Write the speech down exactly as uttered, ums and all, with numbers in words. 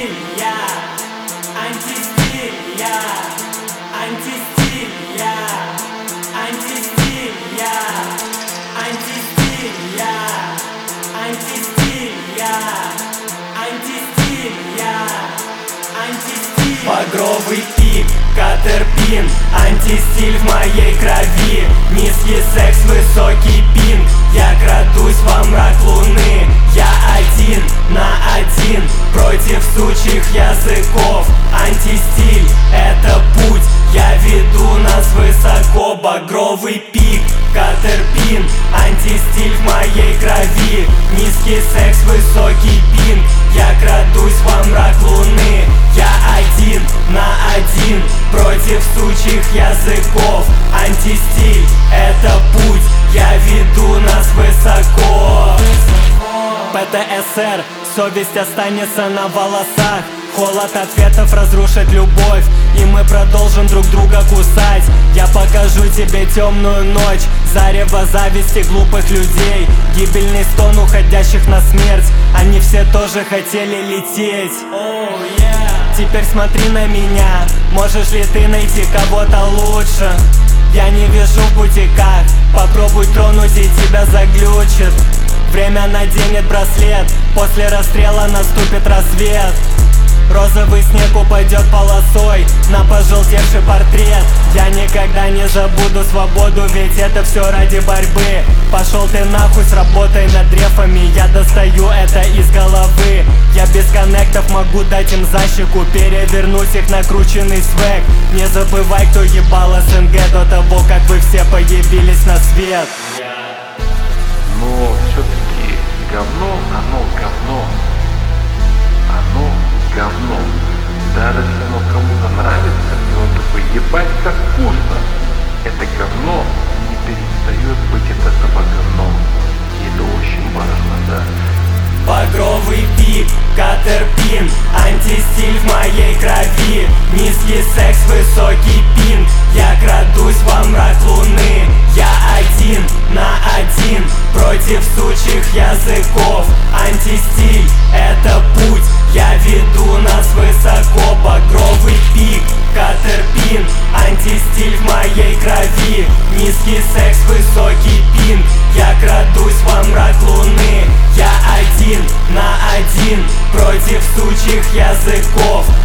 Антистиль я, антистиль я, антистиль я, антистиль я, антистиль я, антистиль я, антистиль я, антистиль. Багровый пик, Катерпин, антистиль в моей крови. Низкий секс, высокий пинг. Я крадусь во мрак луны. Я один на один против сучьих языков. Антистиль — это путь, я веду нас высоко. Багровый пик, Катерпин, антистиль в моей крови. Низкий секс, высокий пинг. Я крадусь во мрак луны. Я один на один против сучьих языков. Антистиль — это путь, я веду нас высоко. ПТСР, совесть останется на волосах. Холод ответов разрушит любовь, и мы продолжим друг друга кусать. Я покажу тебе темную ночь, зарево зависти глупых людей. Гибельный стон уходящих на смерть, они все тоже хотели лететь. Oh, yeah. Теперь смотри на меня, можешь ли ты найти кого-то лучше? Я не вижу в бутиках, попробуй тронуть и тебя заглючит. Время наденет браслет, после расстрела наступит рассвет. Розовый снег упадет полосой на пожелтевший портрет. Я никогда не забуду свободу, ведь это все ради борьбы. Пошел ты нахуй с работой над дрефами, я достаю это из головы. Я без коннектов могу дать им защику, перевернуть их накрученный свек. Не забывай, кто ебал СНГ до того, как вы все появились на свет. Но все-таки говно, оно говно. Оно говно. Даже если оно кому-то нравится, и он такой: ебать, как вкусно. Это говно не перестает быть это самое говном. И это очень важно, да. Багровый пик, Катерпин, антистиль в моей крови. Низкий секс, высокий пинг. Я крадусь во мрак луны. Я один на один против сучьих языков. Антистиль — это путь, я веду нас высоко. Багровый пик, Катерпин, антистиль в моей крови. Низкий секс, высокий пинг. Я крадусь во мрак луны. Я один на один против сучьих языков.